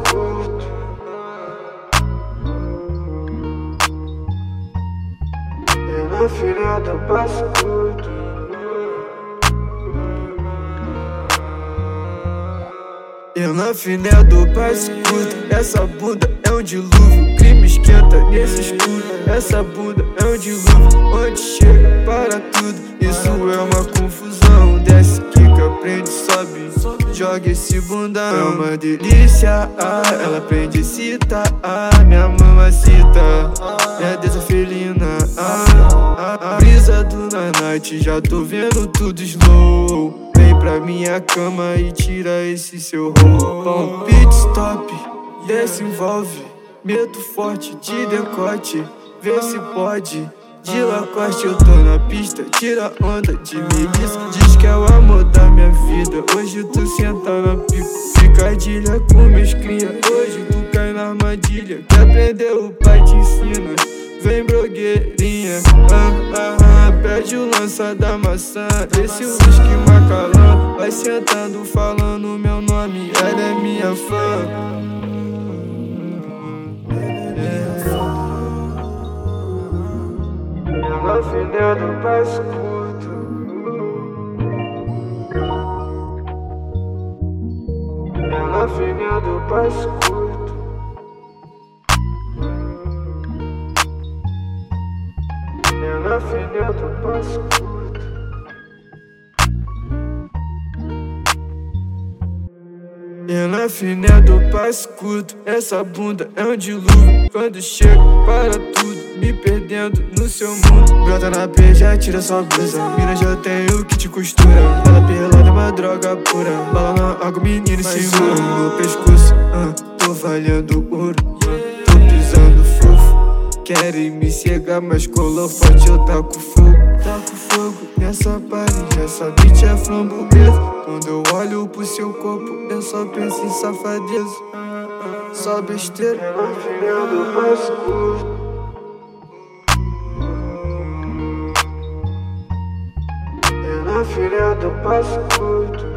curto. E na filha do passo curto. Eu na filé do passo curto, essa bunda é um dilúvio. Crime esquenta nesse escuro, essa bunda é um dilúvio. Onde chega, para tudo, isso é uma confusão. Desce, quica, prende, sobe, joga esse bundão. É uma delícia, ela prende, excita, minha mamacita, minha deusa felina, brisa do night, já tô vendo tudo slow. Vem pra minha cama e tira esse seu roupão. Pit stop, desenvolve, medo forte de decote, vê se pode. De Lacoste eu tô na pista, tira onda de Melissa. Diz que é o amor da minha vida, hoje tu senta na pica. Picadilha com meus cria, hoje tu cai na armadilha. Quer aprender, o pai te ensina, vem blogueirinha. Pede o lança da maçã, esse whisky Macalã. Vai sentando falando meu nome, ela é minha fã. Na filha do passo curto. Na filha do passo curto. Na filha do passo curto. E na filé do passo curto, essa bunda é um dilúvio. Quando chego, para tudo, me perdendo no seu mundo. Brota na P, já tira sua blusa, mina já tem o que te costura. Ela pelada é uma droga pura, bala na água, menina e segura no meu pescoço, tô valendo ouro, tô pisando fofo. Querem me cegar, mas colou forte, eu taco fogo. Taco fogo nessa parede, essa bitch é framboesa. Quando eu olho pro seu corpo, eu só penso em safadeza. Só besteira. Na filha do passo curto. Na filha do passo curto.